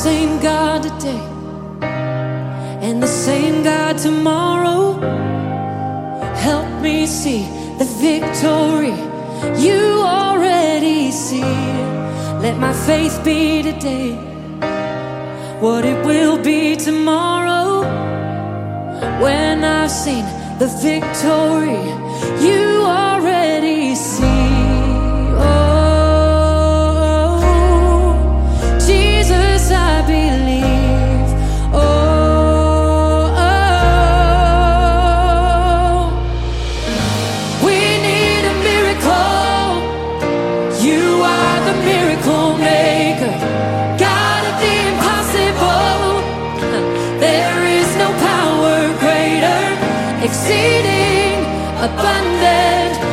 same God today and the same God tomorrow. Help me see the victory you already see. Let my faith be today what it will be tomorrow, when I've seen the victory you already see. I believe. We need a miracle. You are the miracle maker, God of the impossible. There is no power greater, exceeding abundant.